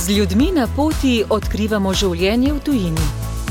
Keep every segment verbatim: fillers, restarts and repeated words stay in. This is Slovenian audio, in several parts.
Z ljudmi na poti odkrivamo življenje v tujini.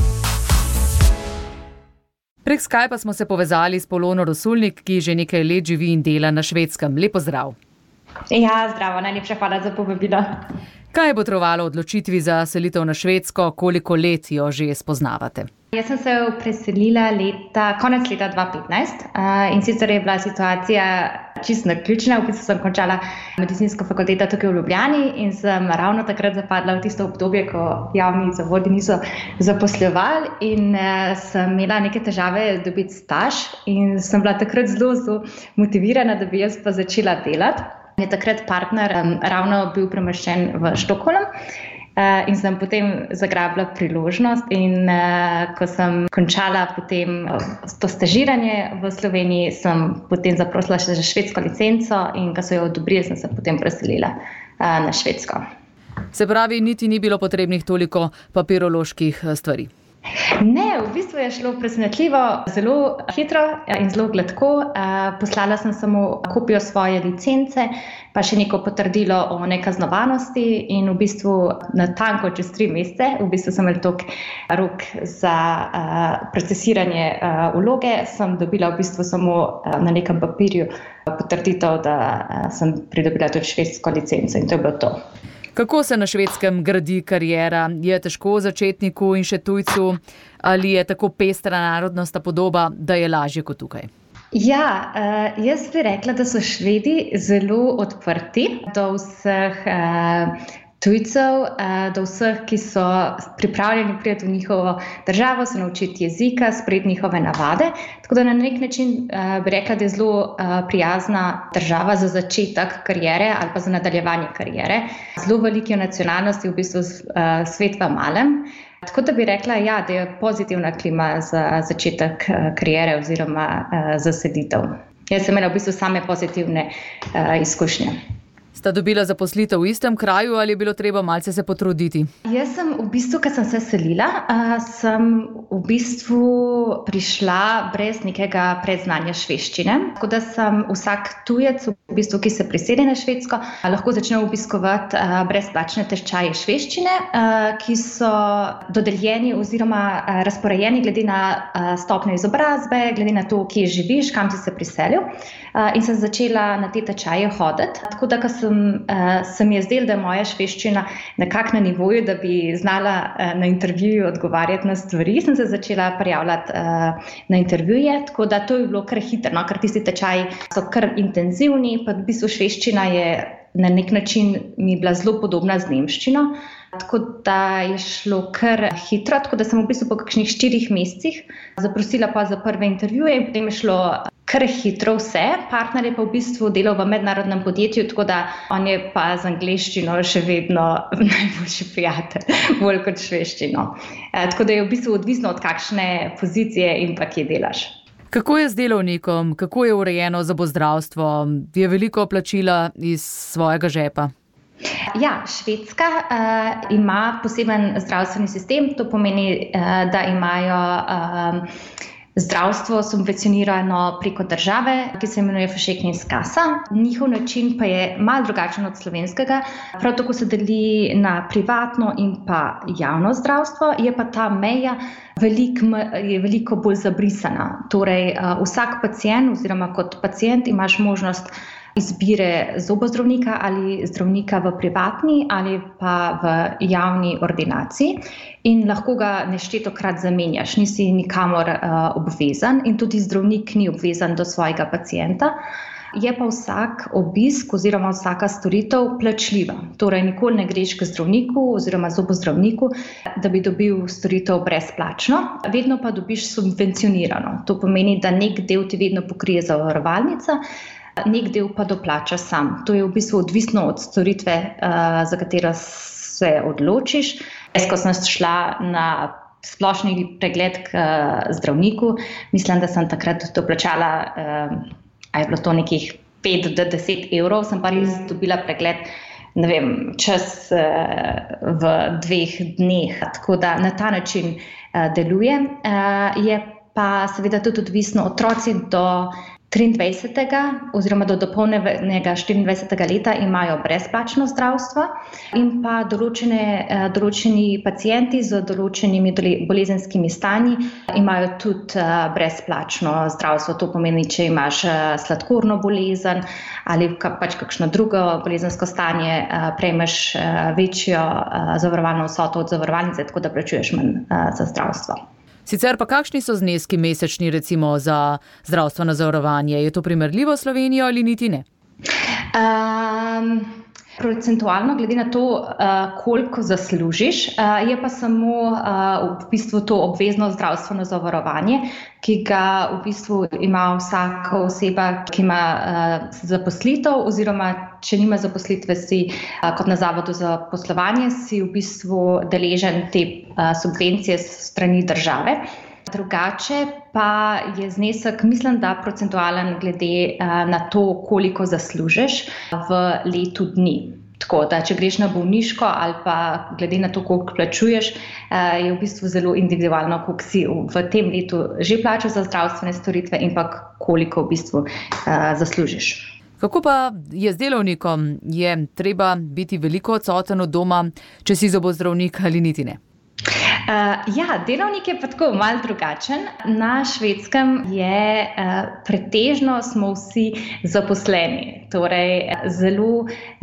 Prek Skypa smo se povezali s Polono Rosulnik, ki že nekaj let živi in dela na Švedskem. Lep pozdrav. Ja, zdravo, najlepša hvala za povabilo. Kaj je botrovalo odločitvi za selitev na Švedsko, koliko let jo že spoznavate? Jaz sem se preselila leta, konec leta dva tisoč petnajst in sicer je bila situacija čisto naključna. V bistvu sem končala medicinsko fakulteto tukaj v Ljubljani in sem ravno takrat zapadla v tisto obdobje, ko javni zavodi niso zaposlovali in sem imela neke težave dobiti staž in sem bila takrat zelo, zelo motivirana, da bi jaz pa začela delati. Je takrat partner ravno bil premeščen v Štokholm. In sem potem zagrabila priložnost in uh, ko sem končala potem to stažiranje v Sloveniji, sem potem zaprosila še za švedsko licenco in ko so jo odobrili, sem se potem preselila uh, na Švedsko. Se pravi, niti ni bilo potrebnih toliko papiroloških stvari? Ne, v bistvu je šlo presenetljivo zelo hitro in zelo gladko. Poslala sem samo kopijo svoje licence, pa še neko potrdilo o nekaznovanosti in v bistvu natanko čez tri mesece, v bistvu sem imela tok rok za procesiranje vloge, sem dobila v bistvu samo na nekem papirju potrditev, da sem pridobila tudi švedsko licenco in to je bilo to. Kako se na Švedskem gradi kariera? Je težko začetniku in še tujcu? Ali je tako pestra narodnostna podoba, da je lažje kot tukaj? Ja, jaz bi rekla, da so Švedi zelo odprti do vseh tujcev, do vseh, ki so pripravljeni priti v njihovo državo, se naučiti jezika, sprejeti njihove navade. Tako da na nek način bi rekla, da je zelo prijazna država za začetek kariere ali pa za nadaljevanje kariere. Zelo velike nacionalnosti, v bistvu svet v malem. Tako da bi rekla, ja, da je pozitivna klima za začetek kariere oziroma za selitev. Jaz sem imela v bistvu same pozitivne izkušnje. Sta dobila zaposlitev v istem kraju ali je bilo treba malce se potruditi? Jaz sem v bistvu, ko sem se selila, sem v bistvu prišla brez nekega predznanja švedščine. Tako da sem vsak tujec, v bistvu, ki se priseli na Švedsko, lahko začne obiskovati brezplačne tečaje švedščine, ki so dodeljeni oziroma razporejeni glede na stopnjo izobrazbe, glede na to, kje živiš, kam si se priselil. In sem začela na te tečaje hoditi. Tako da, ko sem, uh, se mi je zdelo, da je moja švedščina nekako na nivoju, da bi znala uh, na intervjuju odgovarjati na stvari, sem se začela prijavljati uh, na intervjuje. Tako da to je bilo kar hitro, no? Ker tisti tečaji so kar intenzivni, pa v bistvu švedščina je na nek način mi bila zelo podobna z nemščino. Tako da je šlo kar hitro, tako da sem v bistvu po kakšnih štirih mesecih zaprosila pa za prve intervjuje in potem je šlo kar hitro vse. Partner je pa v bistvu delal v mednarodnem podjetju, tako da on je pa z angleščino še vedno najboljši prijatelj, bolj kot švedščino. Tako da je v bistvu odvisno od kakšne pozicije in pa kje delaš. Kako je z delovnikom? Kako je urejeno zobozdravstvo? Je veliko plačila iz svojega žepa? Ja, Švedska uh, ima poseben zdravstveni sistem, to pomeni, uh, da imajo uh, zdravstvo subvencionirano preko države, ki se imenuje Försäkringskassa. Njihov način pa je malo drugačen od slovenskega. Prav tako se deli na privatno in pa javno zdravstvo, je pa ta meja velik, je veliko bolj zabrisana. Torej, uh, vsak pacient oziroma kot pacient imaš možnost izbire zobozdravnika ali zdravnika v privatni ali pa v javni ordinaciji in lahko ga neštetokrat zamenjaš, nisi nikamor uh, obvezan in tudi zdravnik ni obvezan do svojega pacienta. Je pa vsak obisk oziroma vsaka storitev plačljiva. Torej, nikoli ne greš k zdravniku oziroma zobozdravniku, da bi dobil storitev brezplačno, vedno pa dobiš subvencionirano. To pomeni, da nek del ti vedno pokrije zavarovalnica, nek del pa doplača sam. To je v bistvu odvisno od storitve, uh, za katero se odločiš. Jaz, ko sem šla na splošni pregled k uh, zdravniku, mislim, da sem takrat doplačala, uh, a je bilo to nekih pet do deset evrov, sem pa res dobila pregled, ne vem, čas uh, v dveh dneh. Tako da na ta način uh, deluje. Uh, je pa seveda tudi odvisno otroci do triindvajsetega oziroma do dopolnjenega štiriindvajsetega leta imajo brezplačno zdravstvo in pa določene, določeni pacienti z določenimi bolezenskimi stanji imajo tudi brezplačno zdravstvo. To pomeni, če imaš sladkorno bolezen ali pač kakšno drugo bolezensko stanje, prejmeš večjo zavarovalno vsoto od zavarovalnice, tako da plačuješ manj za zdravstvo. Sicer pa kakšni so zneski mesečni recimo za zdravstveno zavarovanje? Je to primerljivo s Slovenijo ali niti ne? Um, procentualno, glede na to, uh, koliko zaslužiš, uh, je pa samo uh, v bistvu to obvezno zdravstveno zavarovanje, ki ga v bistvu ima vsaka oseba, ki ima uh, zaposlitev oziroma če nima zaposlitve, si uh, kot na Zavodu za poslovanje, si v bistvu deležen te uh, subvencije strani države. Drugače pa je znesek, mislim, da procentualen glede uh, na to, koliko zaslužiš v letu dni. Tako da, če greš na bolniško ali pa glede na to, koliko plačuješ, uh, je v bistvu zelo individualno, koliko si v tem letu že plačal za zdravstvene storitve in pa koliko v bistvu uh, zaslužiš. Kako pa je z delovnikom? Je treba biti veliko odsoten od doma, če si zobozdravnik ali niti ne? Uh, ja, delovnik je pa tako malo drugačen. Na Švedskem je uh, pretežno smo vsi zaposleni. Torej, zelo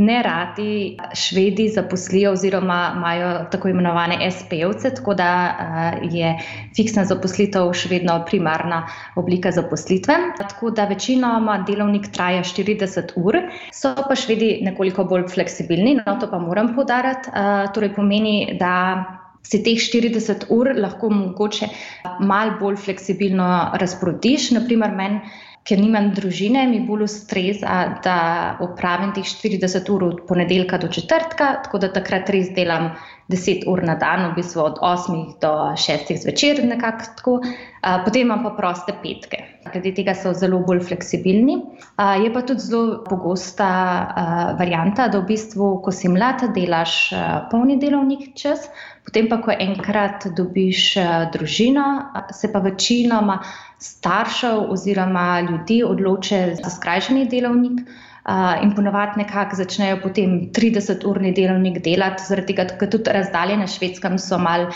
neradi Švedi zaposlijo oziroma imajo tako imenovane es pe-jevce, tako da uh, je fiksna zaposlitev še vedno primarna oblika zaposlitve. Tako da večinoma delovnik traja štirideset ur, so pa Švedi nekoliko bolj fleksibilni, no to pa moram poudariti. Uh, torej pomeni, da si teh štirideset ur lahko mogoče malo bolj fleksibilno razporediš. Naprimer, meni, ker nimam družine, mi bolj ustreza, da opravim teh štirideset ur od ponedeljka do četrtka, tako da takrat res delam deset ur na dan, v bistvu od osmih do šestih zvečer, nekako tako. Potem imam pa proste petke. Glede tega so zelo bolj fleksibilni. Je pa tudi zelo pogosta varianta, da v bistvu, ko si mlad, delaš polni delovnik čas, potem pa, ko enkrat dobiš družino, se pa večinoma staršev oziroma ljudi odloče za skrajšani delovnik in ponovadi nekako začnejo potem trideseturni delovnik delati, zaradi tega, ker tudi razdalje na Švedskem so malo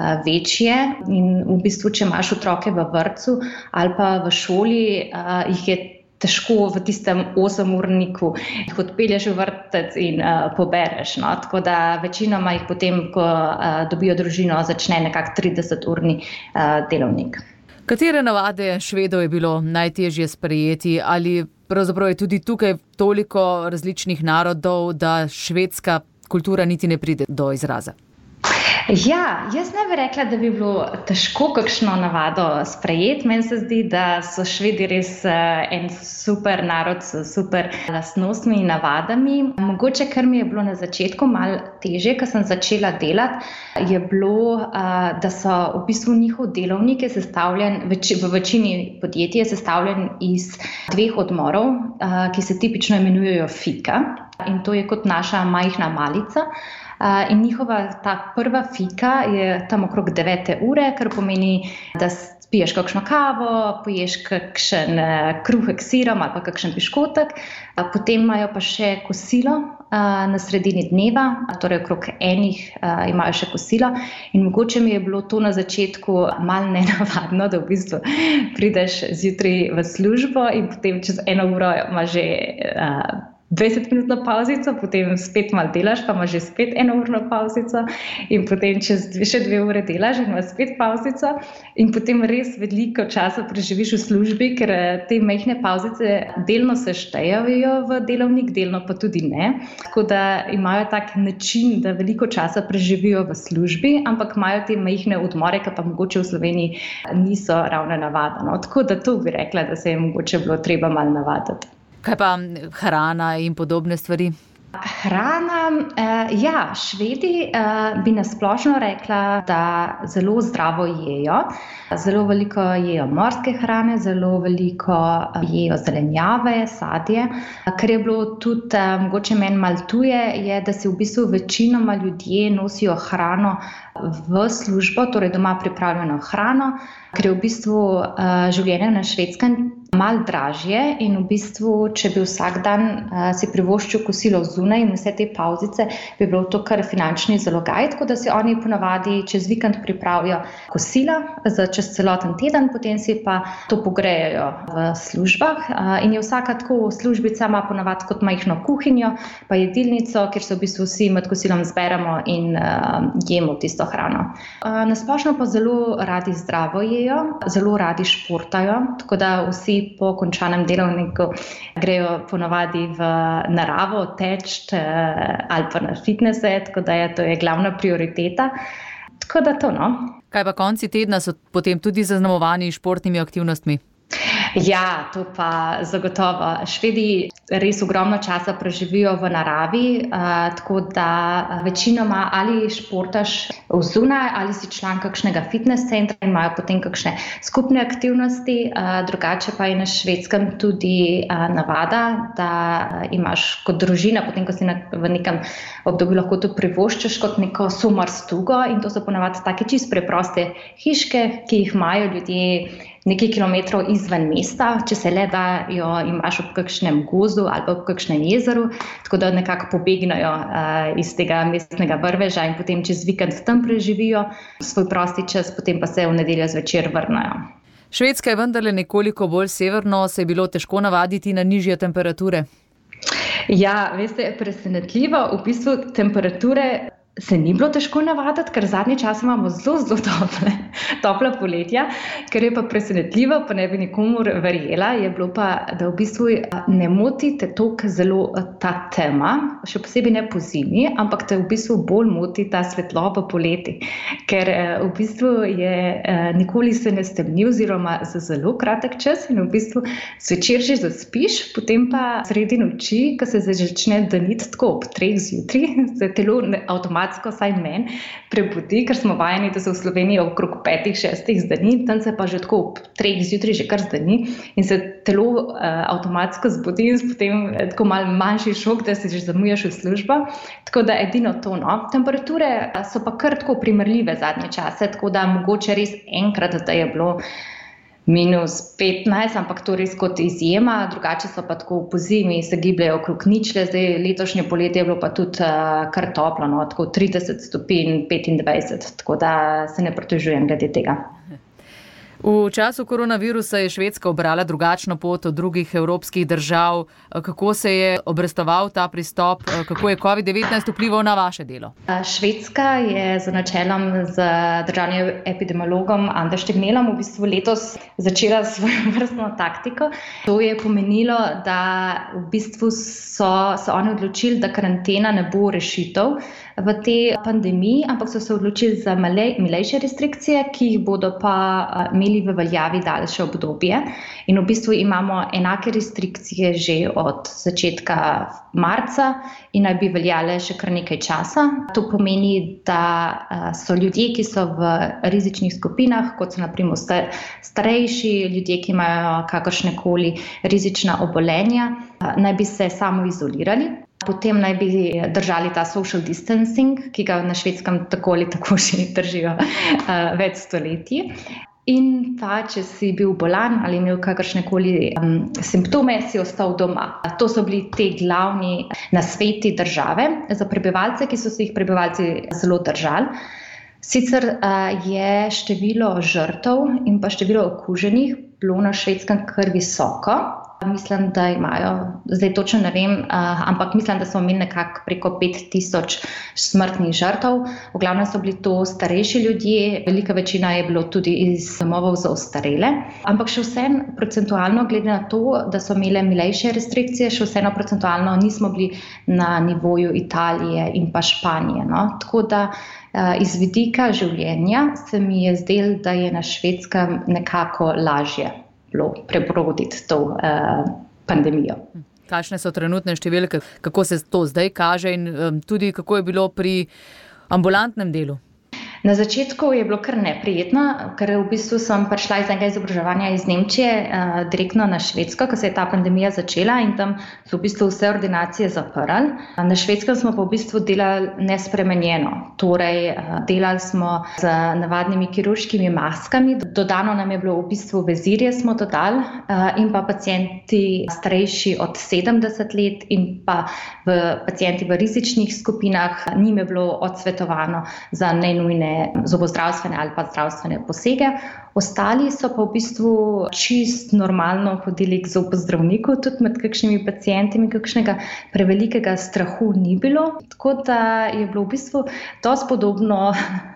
večje in v bistvu, če imaš otroke v vrtcu ali pa v šoli, jih je težko v tistem osemurniku, jih odpelješ v vrtec in uh, pobereš. No? Tako da večinoma jih potem, ko uh, dobijo družino, začne nekak trideseturni uh, delovnik. Katere navade Švedov je bilo najtežje sprejeti ali pravzaprav je tudi tukaj toliko različnih narodov, da švedska kultura niti ne pride do izraza? Ja, jaz ne bi rekla, da bi bilo težko kakšno navado sprejeti. Meni se zdi, da so Švedi res en super narod s super lastnostmi in navadami. Mogoče, kar mi je bilo na začetku malo težje, ko sem začela delati, je bilo, da so v bistvu njihov delovnik je sestavljen, v večini podjetij je sestavljen iz dveh odmorov, ki se tipično imenujejo fika. In to je kot naša majhna malica. Uh, in njihova ta prva fika je tam okrog devete ure, kar pomeni, da spiješ kakšno kavo, poješ kakšen uh, kruhek s sirom ali pa kakšen piškotek, uh, potem imajo pa še kosilo uh, na sredini dneva, torej okrog enih uh, imajo še kosilo in mogoče mi je bilo to na začetku malo nenavadno, da v bistvu prideš zjutraj v službo in potem čez eno uro imaš že uh, dvajsetminutno pavzico, potem spet malo delaš, pa imaš že spet enourno pavzico in potem čez dve, še dve ure delaš in imaš spet pavzico in potem res veliko časa preživiš v službi, ker te majhne pavzice delno se štejejo v delovnik, delno pa tudi ne. Tako da imajo tak način, da veliko časa preživijo v službi, ampak imajo te majhne odmore, ki pa mogoče v Sloveniji niso ravno navadno. Tako da to bi rekla, da se je mogoče bilo treba malo navaditi. Kaj pa hrana in podobne stvari? Hrana, eh, ja, Švedi eh, bi nasplošno rekla, da zelo zdravo jejo. Zelo veliko jejo morske hrane, zelo veliko jejo zelenjave, sadje. Kar je bilo tudi eh, mogoče meni malo tuje, je, da si v bistvu večinoma ljudje nosijo hrano v službo, torej doma pripravljeno hrano, ker je v bistvu uh, življenje na Švedskem mal dražje in v bistvu, če bi vsak dan uh, si privoščil kosilo zunaj in vse te pavzice, bi bilo to kar finančni zalogaj, tako da si oni ponavadi čez vikend pripravijo kosila za čez celoten teden, potem si pa to pogrejejo v službah uh, in je vsaka tako službica ima ponavadi kot majhno kuhinjo, pa jedilnico, kjer se v bistvu vsi med kosilom zberemo in uh, jemo tisto hrano. Uh, nasplošno pa zelo radi zdravo jejo, zelo radi športajo, tako da vsi po končanem delovniku grejo ponavadi v naravo teč ali pa na fitnese, tako da je to je glavna prioriteta. Tako da to, no. Kaj pa konci tedna so potem tudi zaznamovani športnimi aktivnostmi? Ja, to pa zagotovo. Švedi res ogromno časa preživijo v naravi, uh, tako da večinoma ali športaš vzunaj ali si član kakšnega fitness centra in imajo potem kakšne skupne aktivnosti. Uh, drugače pa je na Švedskem tudi uh, navada, da imaš kot družina, potem ko si na, v nekem obdobju lahko to privoščiš kot neko sommarstugo in to so ponavadi take čisto preproste hiške, ki jih imajo ljudje nekaj kilometrov izven mesta, če se le da jo imaš ob kakšnem gozdu ali ob kakšnem jezeru, tako da nekako pobegnajo uh, iz tega mestnega vrveža in potem čez vikend tam preživijo svoj prosti čas, potem pa se v nedeljo zvečer vrnajo. Švedska je vendarle nekoliko bolj severno, se je bilo težko navaditi na nižje temperature? Ja, veste, presenetljivo, v bistvu temperature se ni bilo težko navaditi, ker zadnji čas imamo zelo, zelo tople, topla poletja, ker je pa presenetljivo, pa ne bi nikomur verjela, je bilo pa, da v bistvu ne moti te toliko zelo ta tema, še posebej ne po zimi, ampak te v bistvu bolj moti ta svetloba poleti, ker v bistvu je nikoli se ne stemni oziroma za zelo kratek čas in v bistvu zvečer že zaspiš, potem pa sredi noči, ko se začne daniti tako ob treh zjutraj, se telo avtomatsko saj meni prebudi, ker smo vajeni, da se v Sloveniji okrog petih, šestih zdani, tam se pa že tako ob treh zjutraj že kar zdani in se telo uh, avtomatsko zbudi in potem tako malo manjši šok, da si že zamujaš v službo. Tako da edino to, no. Temperature so pa kar tako primerljive zadnje čase, tako da mogoče res enkrat, da je bilo minus petnajst, ampak to res kot izjema, drugače so pa tako po zimi se gibljajo okrog ničle, zdaj letošnje poletje je bilo pa tudi uh, kar toplo, no, tako trideset stopinj, petindvajset, tako da se ne pritožujem glede tega. V času koronavirusa je Švedska obrala drugačno pot od drugih evropskih držav. Kako se je obrestoval ta pristop? Kako je covid devetnajst vplival na vaše delo? Švedska je z načelom z državnim epidemiologom Anders Tegnellom v bistvu letos začela svojo vrstno taktiko. To je pomenilo, da v bistvu so se oni odločili, da karantena ne bo rešitev v tej pandemiji, ampak so se odločili za milejše restrikcije, ki jih bodo pa imeli v veljavi daljše obdobje. In v bistvu imamo enake restrikcije že od začetka marca in naj bi veljale še kar nekaj časa. To pomeni, da so ljudje, ki so v rizičnih skupinah, kot so na primer starejši, ljudje, ki imajo kakršnekoli rizična obolenja, naj bi se samo izolirali. Potem naj bi držali ta social distancing, ki ga na Švedskem tako ali tako že držijo uh, več stoletij. In pa, če si bil bolan ali imel kakršnekoli um, simptome, si ostal doma. To so bili te glavni nasveti države za prebivalce, ki so se jih prebivalci zelo držali. Sicer uh, je število žrtev in pa število okuženih bilo na Švedskem kar visoko. Mislim, da imajo, zdaj točno ne vem, uh, ampak mislim, da smo imeli nekako preko pet tisoč smrtnih žrtev. V glavnem so bili to starejši ljudje, velika večina je bilo tudi iz domovov za ostarele. Ampak še vseeno procentualno, glede na to, da so imele milejše restrikcije, še vseeno procentualno nismo bili na nivoju Italije in pa Španije. No? Tako da uh, iz vidika življenja se mi je zdelo, da je na Švedskem nekako lažje prebroditi to uh, pandemijo. Kakšne so trenutne številke, kako se to zdaj kaže in um, tudi kako je bilo pri ambulantnem delu? Na začetku je bilo kar neprijetno, ker v bistvu sem prišla iz enega izobraževanja iz Nemčije uh, direktno na Švedsko, ko se je ta pandemija začela in tam so v bistvu vse ordinacije zaprli. Na Švedskem smo pa v bistvu delali nespremenjeno, torej uh, delali smo z navadnimi kirurškimi maskami, dodano nam je bilo v bistvu vezirje smo dodali uh, in pa pacienti starejši od sedemdeset let in pa v pacienti v rizičnih skupinah njim je bilo odsvetovano za nenujne zobozdravstvene ali pa zdravstvene posege. Ostali so pa v bistvu čist normalno hodili k zobozdravniku, tudi med kakšnimi pacienti, kakšnega prevelikega strahu ni bilo. Tako da je bilo v bistvu dosti podobno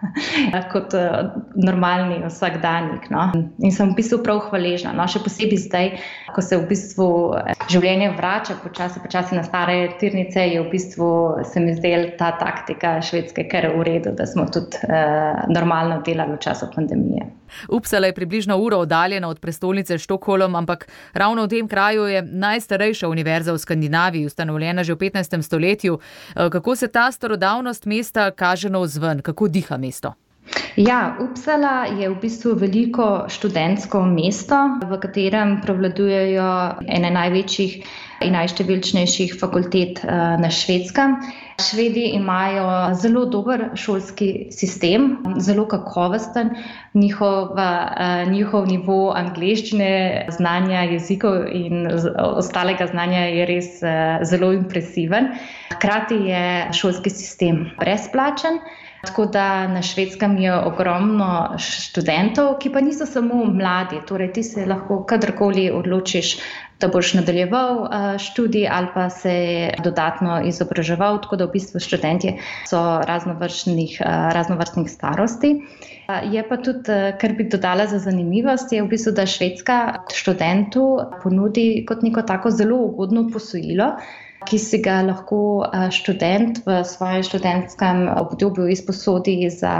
kot normalni vsakdanjik. No? In sem v bistvu prav hvaležna. No? Še posebej zdaj, ko se v bistvu življenje vrača počasi, počasi na stare tirnice, je v bistvu se mi zdela ta taktika Švedske kar v redu, da smo tudi uh, normalno delali v času pandemije. Uppsala je približno uro oddaljena od prestolnice Štokholm, ampak ravno v tem kraju je najstarejša univerza v Skandinaviji, ustanovljena že v petnajstem stoletju. Kako se ta starodavnost mesta kaže navzven? Kako diha mesto? Ja, Uppsala je v bistvu veliko študentsko mesto, v katerem prevladujejo ene največjih in najštevilčnejših fakultet na Švedskem. Švedi imajo zelo dober šolski sistem, zelo kakovosten, njihov, njihov nivo angleščine, znanja jezikov in ostalega znanja je res zelo impresiven. Hkrati je šolski sistem brezplačen. Tako da na Švedskem je ogromno študentov, ki pa niso samo mladi, torej ti se lahko kadarkoli odločiš, da boš nadaljeval študij ali pa se dodatno izobraževal, tako da v bistvu študentje so raznovrstnih, raznovrstnih starosti. Je pa tudi, kar bi dodala za zanimivost, je v bistvu, da Švedska študentu ponudi kot neko tako zelo ugodno posojilo, ki si ga lahko študent v svojem študentskem obdobju izposodi za,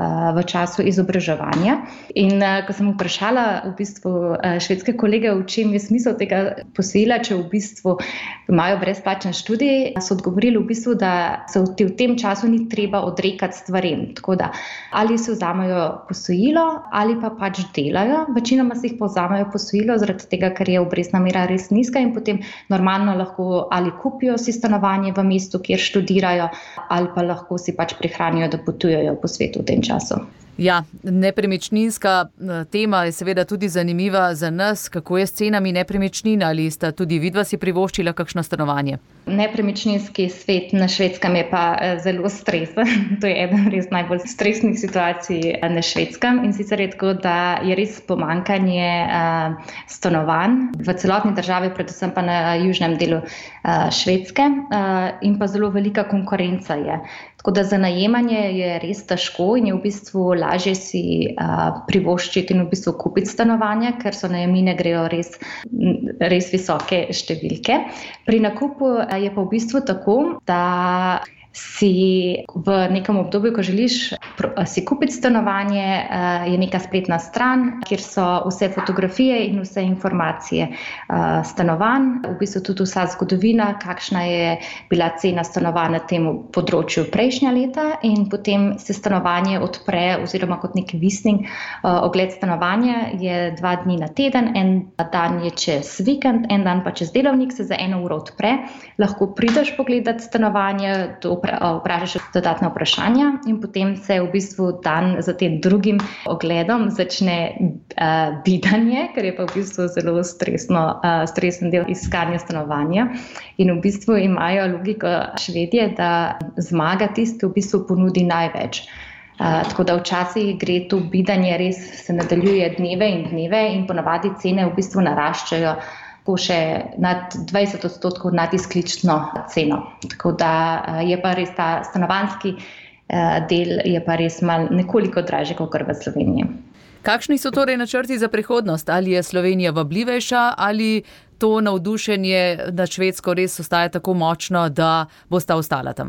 v času izobraževanja. In ko sem vprašala v bistvu švedske kolege, v čem je smisel tega posojila, če v bistvu imajo brezplačen študij, so odgovorili v bistvu, da se v tem času ni treba odrekati stvarem. Tako da ali si vzamejo posojilo ali pa pač delajo. Večinoma si jih povzamejo posojilo, zaradi tega, ker je obrestna mera res nizka in potem normalno lahko ali kupijo si stanovanje v mestu, kjer študirajo, ali pa lahko si pač prihranijo, da potujejo po svetu v tem času. Ja, nepremičninska tema je seveda tudi zanimiva za nas. Kako je s cenami nepremičnin? Ali sta tudi vidva si privoščila kakšno stanovanje? Nepremičninski svet na Švedskem je pa zelo stresen. To je eden res najbolj stresnih situacij na Švedskem. In sicer je tako, da je res pomanjkanje uh, stanovanj v celotni državi, predvsem pa na južnem delu uh, Švedske uh, in pa zelo velika konkurenca je. Tako da za najemanje je res težko in je v bistvu lažje si uh, privoščiti in v bistvu kupiti stanovanja, ker so najemnine grejo res, res visoke številke. Pri nakupu je pa v bistvu tako, da si v nekem obdobju, ko želiš si kupiti stanovanje, je neka spletna stran, kjer so vse fotografije in vse informacije stanovanj, v bistvu tudi vsa zgodovina, kakšna je bila cena stanovanj na tem področju prejšnja leta in potem se stanovanje odpre oziroma kot nek visning. Ogled stanovanja je dva dni na teden, en dan je čez vikend, en dan pa čez delovnik, se za eno uro odpre. Lahko prideš pogledati stanovanje, vprašaš dodatna vprašanja in potem se v bistvu dan za tem drugim ogledom začne uh, bidanje, ker je pa v bistvu zelo stresno, uh, stresen del iskanja stanovanja. In v bistvu imajo logiko Švedje, da zmaga tisti, ki v bistvu ponudi največ. Uh, tako da včasih gre to bidanje res se nadaljuje dneve in dneve in ponavadi cene v bistvu naraščajo še nad dvajset odstotkov nad izklično ceno. Tako da je pa res ta stanovanjski del je pa res mal nekoliko dražji kot v Sloveniji. Kakšni so torej načrti za prihodnost? Ali je Slovenija vabljivejša ali to navdušenje nad Švedsko res ostaja tako močno, da bosta ostala tam?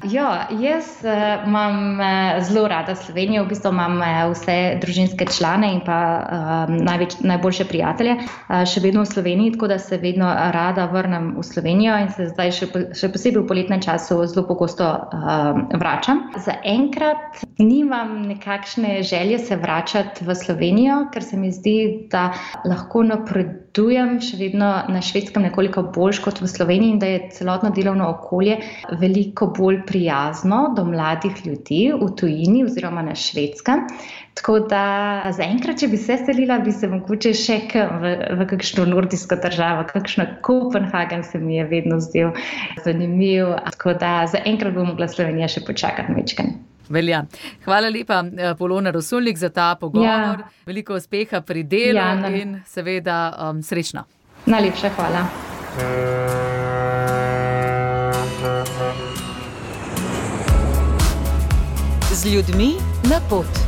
Ja, jaz uh, imam uh, zelo rada Slovenijo, v bistvu imam uh, vse družinske člane in pa uh, največ, najboljše prijatelje uh, še vedno v Sloveniji, tako da se vedno rada vrnem v Slovenijo in se zdaj še, po, še posebej v poletnem času zelo pogosto uh, vračam. Zaenkrat nimam nekakšne želje se vračati v Slovenijo, ker se mi zdi, da lahko napredujem še vedno na Švedskem nekoliko bolj kot v Sloveniji in da je celotno delovno okolje veliko bolj prijazno do mladih ljudi v tujini oziroma na Švedskem. Tako da zaenkrat, če bi se selila, bi se mogoče še v, v kakšno nordijsko državo, kakšno Kopenhagen se mi je vedno zdel zanimiv. Tako da zaenkrat bom mogla Slovenija še počakati mečken. Velja. Hvala lepa, Polona Rosulnik, za ta pogovor. Ja. Veliko uspeha pri delu ja, in seveda um, srečno. Najlepša hvala. Z ljudmi na pot.